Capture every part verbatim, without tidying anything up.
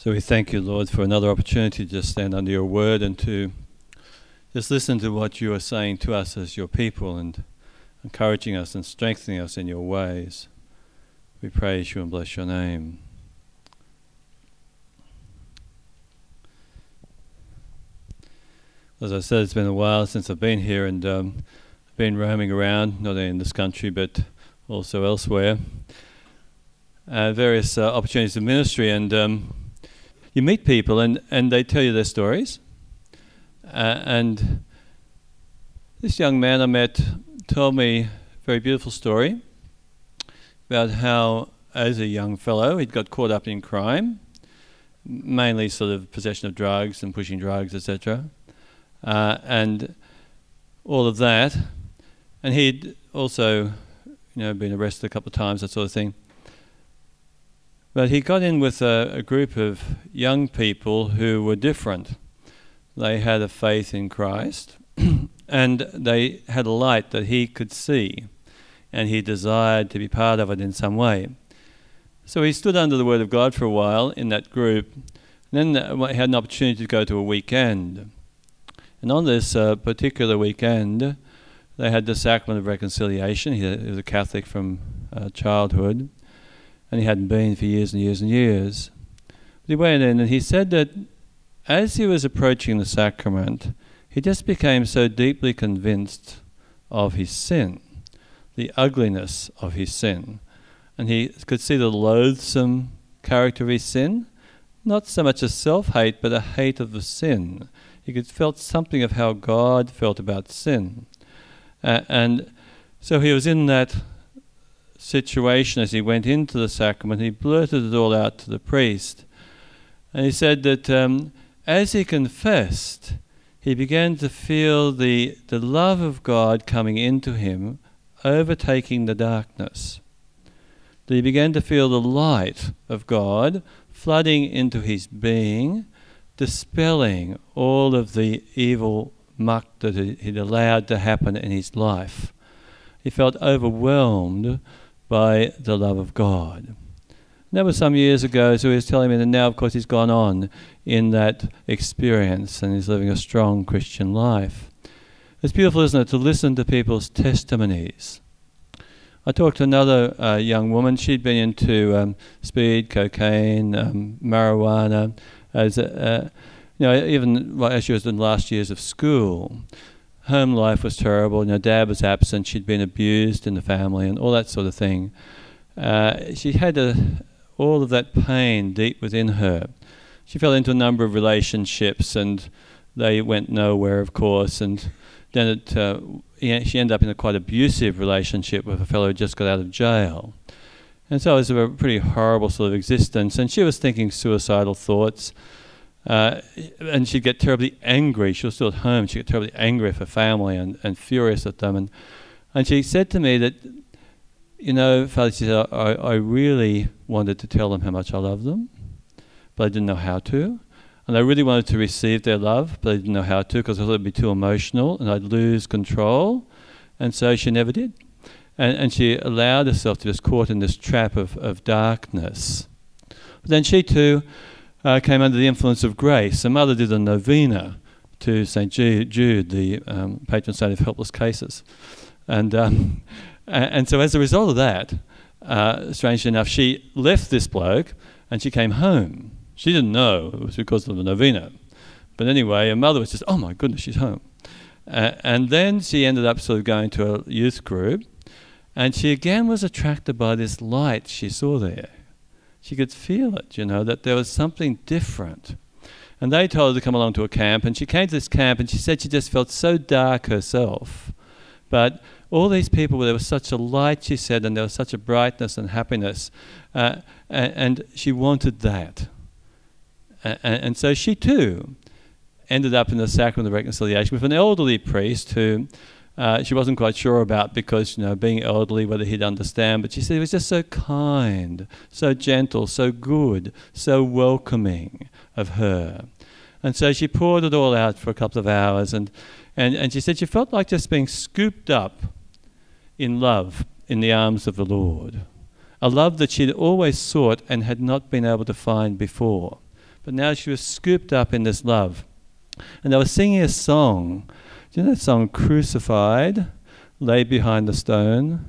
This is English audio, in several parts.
So we thank you, Lord, for another opportunity to just stand under your word and to just listen to what you are saying to us as your people and encouraging us and strengthening us in your ways. We praise you and bless your name. As I said, it's been a while since I've been here, and um, I've been roaming around, not only in this country but also elsewhere. Uh, various uh, opportunities of ministry, and um, you meet people and, and they tell you their stories. Uh, and this young man I met told me a very beautiful story about how, as a young fellow, he'd got caught up in crime, mainly sort of possession of drugs and pushing drugs, et cetera, uh, and all of that. And he'd also, you know, been arrested a couple of times, that sort of thing. But he got in with a, a group of young people who were different. They had a faith in Christ, and they had a light that he could see, and he desired to be part of it in some way. So he stood under the Word of God for a while in that group, and then uh, he had an opportunity to go to a weekend. And on this uh, particular weekend, they had the Sacrament of Reconciliation. He, he was a Catholic from uh, childhood, and he hadn't been for years and years and years. But he went in and he said that as he was approaching the sacrament, he just became so deeply convinced of his sin, the ugliness of his sin. And he could see the loathsome character of his sin, not so much a self-hate, but a hate of the sin. He could felt something of how God felt about sin. Uh, and so he was in that situation as he went into the sacrament. He blurted it all out to the priest, and he said that um, as he confessed, he began to feel the the love of God coming into him, overtaking the darkness. That he began to feel the light of God flooding into his being, dispelling all of the evil muck that he'd allowed to happen in his life. He felt overwhelmed by the love of God. And that was some years ago, so he was telling me that now, of course, he's gone on in that experience and he's living a strong Christian life. It's beautiful, isn't it, to listen to people's testimonies. I talked to another uh, young woman. She'd been into um, speed, cocaine, um, marijuana, as a, uh, you know, even as she was in the last years of school. Home life was terrible. You know, dad was absent. She'd been abused in the family and all that sort of thing. Uh, she had a, all of that pain deep within her. She fell into a number of relationships, and they went nowhere, of course. And then it, uh, she ended up in a quite abusive relationship with a fellow who just got out of jail. And so it was a pretty horrible sort of existence. And she was thinking suicidal thoughts. Uh, and she'd get terribly angry. She was still at home. She'd get terribly angry with her family and, and furious at them. And and she said to me that, you know, Father, she said, I, I really wanted to tell them how much I love them, but I didn't know how to. And I really wanted to receive their love, but I didn't know how to because I thought it would be too emotional and I'd lose control. And so she never did. And, and she allowed herself to be caught in this trap of, of darkness. But then she too Uh, came under the influence of grace. Her mother did a novena to Saint Jude, the um, patron saint of helpless cases. And um, and so as a result of that, uh, strangely enough, she left this bloke and she came home. She didn't know it was because of the novena. But anyway, her mother was just, oh my goodness, she's home. Uh, and then she ended up sort of going to a youth group, and she again was attracted by this light she saw there. She could feel it, you know, that there was something different. And they told her to come along to a camp, and she came to this camp, and she said she just felt so dark herself. But all these people, there was such a light, she said, and there was such a brightness and happiness, uh, and, and she wanted that. And, and so she too ended up in the Sacrament of Reconciliation with an elderly priest who Uh, she wasn't quite sure about because, you know, being elderly, whether he'd understand. But she said he was just so kind, so gentle, so good, so welcoming of her. And so she poured it all out for a couple of hours. And, and, and she said she felt like just being scooped up in love in the arms of the Lord. A love that she'd always sought and had not been able to find before. but now she was scooped up in this love. And they were singing a song. Do you know that song, Crucified, Laid Behind the Stone?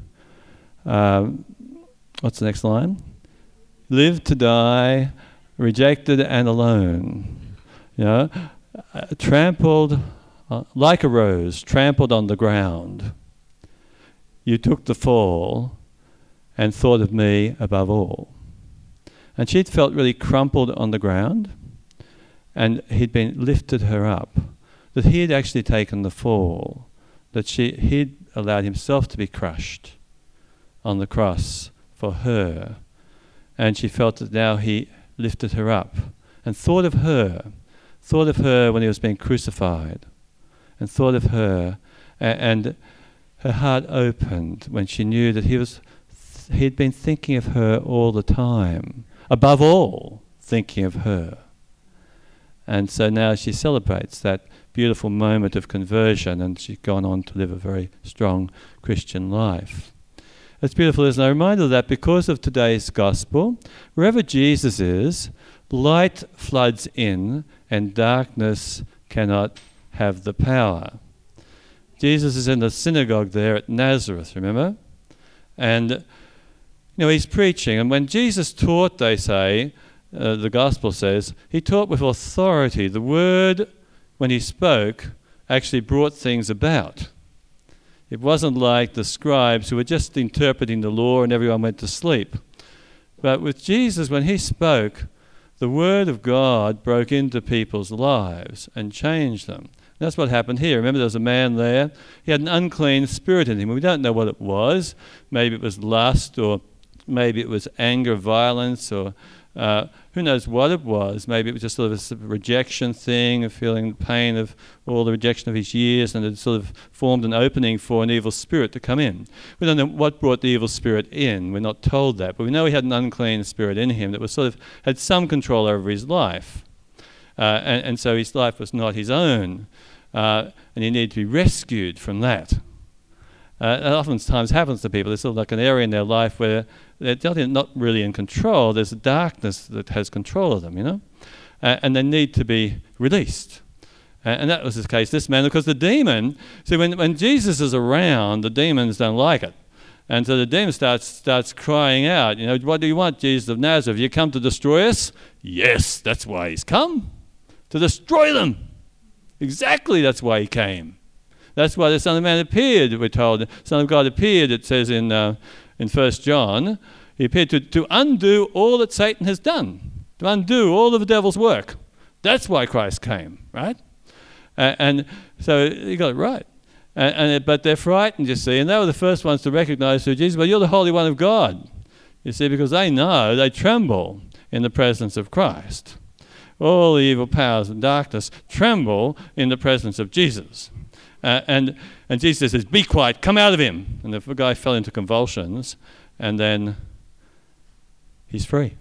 Um, what's the next line? Live to die, rejected and alone. You know, uh, trampled uh, like a rose, trampled on the ground. You took the fall and thought of me above all. And she'd felt really crumpled on the ground, and he'd been lifted her up, that he had actually taken the fall, that she he'd allowed himself to be crushed on the cross for her, and she felt that now he lifted her up and thought of her, thought of her when he was being crucified, and thought of her, a- and her heart opened when she knew that he was th- he'd been thinking of her all the time, above all thinking of her. And so now she celebrates that beautiful moment of conversion, and she's gone on to live a very strong Christian life. It's beautiful, isn't it? I'm reminded of that because of today's gospel. Wherever Jesus is, light floods in and darkness cannot have the power. Jesus is in the synagogue there at Nazareth, remember? And, you know, he's preaching, and when Jesus taught, they say, uh, the gospel says, he taught with authority. The word, when he spoke, actually brought things about. It wasn't like the scribes who were just interpreting the law and everyone went to sleep. But with Jesus, when he spoke, the word of God broke into people's lives and changed them. That's what happened here. Remember, there was a man there. He had an unclean spirit in him. We don't know what it was. Maybe it was lust, or maybe it was anger, violence, or uh, who knows what it was. Maybe it was just sort of a sort of rejection thing, of feeling the pain of all the rejection of his years, and it sort of formed an opening for an evil spirit to come in. We don't know what brought the evil spirit in. We're not told that. But we know he had an unclean spirit in him that was sort of had some control over his life. Uh, and, and so his life was not his own. Uh, and he needed to be rescued from that. Uh, that oftentimes happens to people. There's sort of like an area in their life where they're not really in control. There's a darkness that has control of them, you know? Uh, and they need to be released. Uh, and that was the case this man, because the demon, see, when, when Jesus is around, the demons don't like it. And so the demon starts starts crying out, you know, what do you want, Jesus of Nazareth? You come to destroy us? Yes, that's why he's come. To destroy them. Exactly, that's why he came. That's why the Son of Man appeared, we're told. The Son of God appeared, it says in uh, in First John. He appeared to, to undo all that Satan has done, to undo all of the devil's work. That's why Christ came, right? Uh, and so you got it right. And, and it, but they're frightened, you see, and they were the first ones to recognize who Jesus, but you're the Holy One of God, you see, because they know, they tremble in the presence of Christ. All the evil powers of darkness tremble in the presence of Jesus. Uh, and and Jesus says, be quiet, come out of him. And the guy fell into convulsions, and then he's free.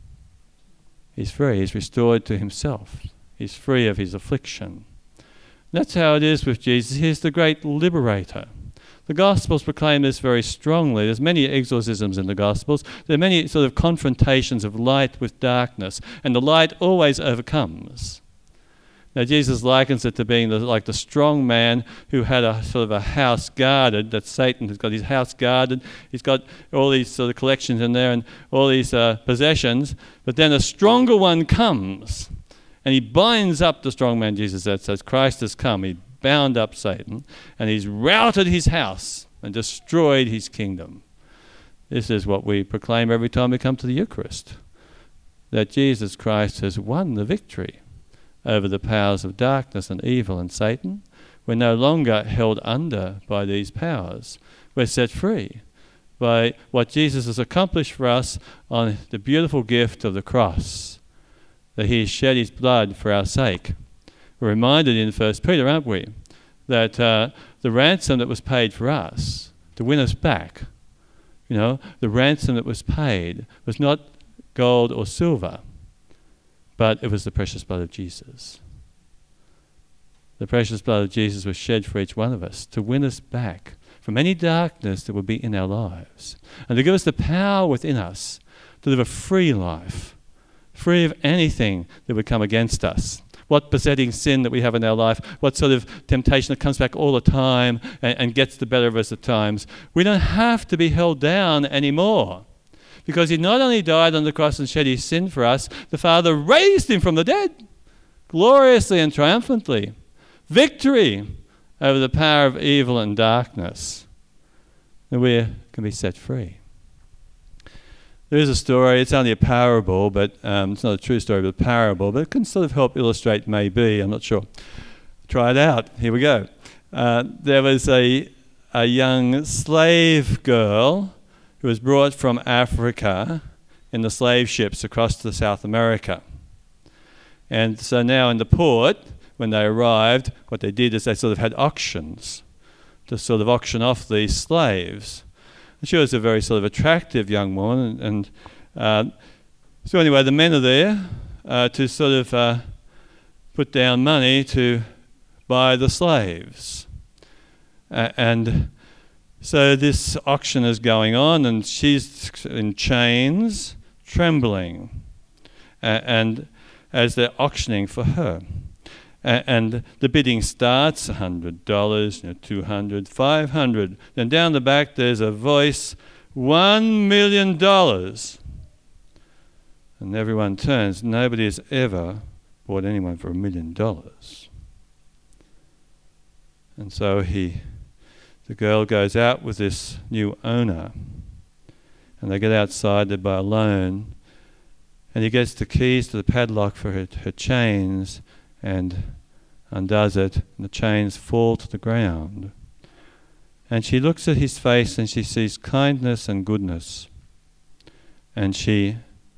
He's free. He's restored to himself. He's free of his affliction. That's how it is with Jesus. He's the great liberator. The Gospels proclaim this very strongly. There's many exorcisms in the Gospels. There are many sort of confrontations of light with darkness, and the light always overcomes. Now Jesus likens it to being the, like the strong man who had a sort of a house guarded, that Satan has got his house guarded. He's got all these sort of collections in there and all these uh, possessions, but then a stronger one comes and he binds up the strong man, Jesus says, as Christ has come. He bound up Satan, and he's routed his house and destroyed his kingdom. This is what we proclaim every time we come to the Eucharist, that Jesus Christ has won the victory over the powers of darkness and evil and Satan. We're no longer held under by these powers. We're set free by what Jesus has accomplished for us on the beautiful gift of the cross, that he has shed his blood for our sake. We're reminded in First Peter, aren't we, that uh, the ransom that was paid for us to win us back, you know, the ransom that was paid was not gold or silver, but it was the precious blood of Jesus. The precious blood of Jesus was shed for each one of us to win us back from any darkness that would be in our lives, and to give us the power within us to live a free life, free of anything that would come against us. What besetting sin that we have in our life, what sort of temptation that comes back all the time and, and gets the better of us at times. We don't have to be held down anymore, because he not only died on the cross and shed his sin for us, the Father raised him from the dead, gloriously and triumphantly. Victory over the power of evil and darkness. And we can be set free. There is a story, it's only a parable, but um, it's not a true story, but a parable, but it can sort of help illustrate maybe, I'm not sure. Try it out. Here we go. Uh, there was a, a young slave girl who was brought from Africa in the slave ships across to South America. And so now in the port, when they arrived, what they did is they sort of had auctions to sort of auction off these slaves. And she was a very sort of attractive young woman. And, and uh, so anyway, the men are there uh, to sort of uh, put down money to buy the slaves. Uh, and so this auction is going on, and she's in chains, trembling, uh, and as they're auctioning for her. Uh, and the bidding starts, one hundred dollars, you know, two hundred dollars, five hundred dollars. Then down the back there's a voice, one million dollars. And everyone turns. Nobody has ever bought anyone for a million dollars. And so he, the girl goes out with this new owner, and they get outside, they buy a loan, and he gets the keys to the padlock for her, her chains, and undoes it, and the chains fall to the ground. And she looks at his face and she sees kindness and goodness. And she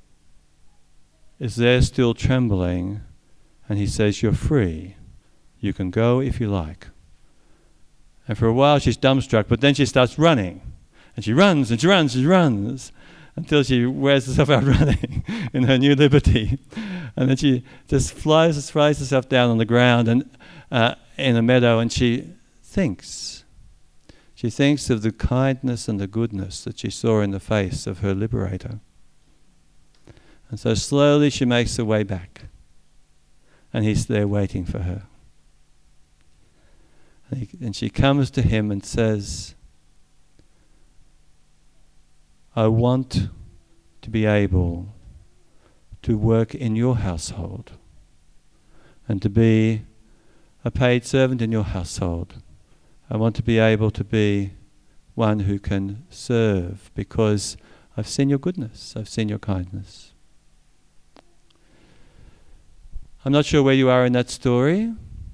is there still trembling, and he says, "You're free. You can go if you like." And for a while she's dumbstruck, but then she starts running. And she runs and she runs and she runs until she wears herself out running in her new liberty. And then she just flies, flies herself down on the ground and uh, in a meadow, and she thinks. She thinks of the kindness and the goodness that she saw in the face of her liberator. And so slowly she makes her way back. And he's there waiting for her. And, he, and she comes to him and says, "I want to be able to work in your household and to be a paid servant in your household. I want to be able to be one who can serve because I've seen your goodness, I've seen your kindness." I'm not sure where you are in that story,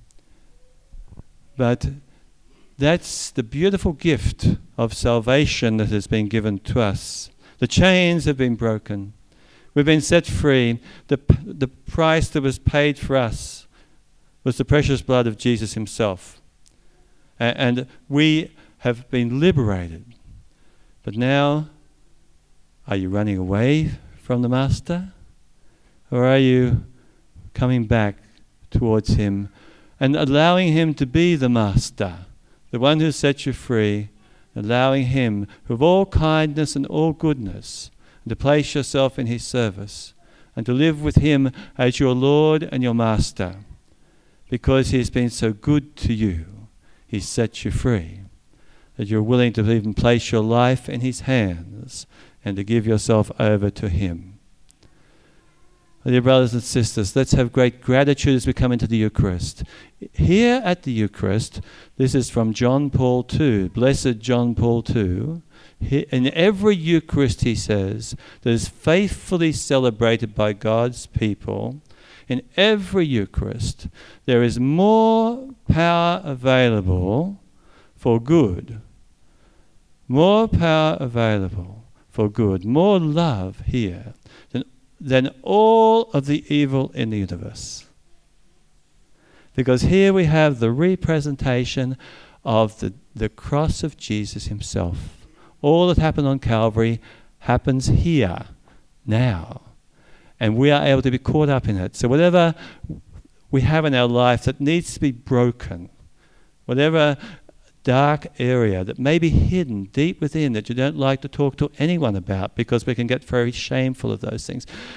but that's the beautiful gift of salvation that has been given to us. The chains have been broken. We've been set free. The, the price that was paid for us was the precious blood of Jesus himself. A- and we have been liberated. But now, are you running away from the Master? Or are you coming back towards him and allowing him to be the Master, the one who sets you free, allowing him, with all kindness and all goodness, to place yourself in his service and to live with him as your Lord and your Master, because he's been so good to you. He's set you free, that you're willing to even place your life in his hands and to give yourself over to him. Dear brothers and sisters, let's have great gratitude as we come into the Eucharist. Here at the Eucharist, this is from John Paul the Second, Blessed John Paul the Second. In every Eucharist, he says, that is faithfully celebrated by God's people, in every Eucharist, there is more power available for good. More power available for good. More love here than than all of the evil in the universe. Because here we have the representation of the, the cross of Jesus himself. All that happened on Calvary happens here, now. And we are able to be caught up in it. So whatever we have in our life that needs to be broken, whatever dark area that may be hidden deep within that you don't like to talk to anyone about because we can get very shameful of those things.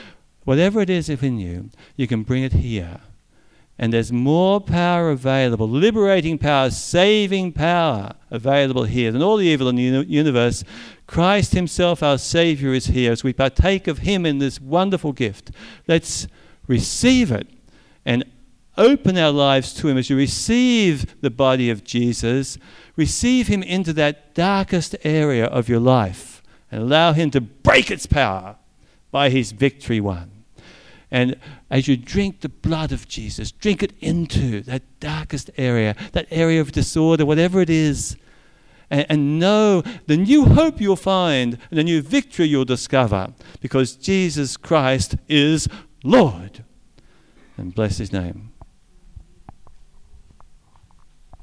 whatever it is within you, you can bring it here. And there's more power available, liberating power, saving power available here than all the evil in the uni- universe. Christ himself, our Saviour, is here. As we partake of him in this wonderful gift, let's receive it and open our lives to him. As you receive the body of Jesus, receive him into that darkest area of your life and allow him to break its power by his victory won. And as you drink the blood of Jesus, drink it into that darkest area, that area of disorder, whatever it is, and, and know the new hope you'll find and the new victory you'll discover, because Jesus Christ is Lord. And bless his name.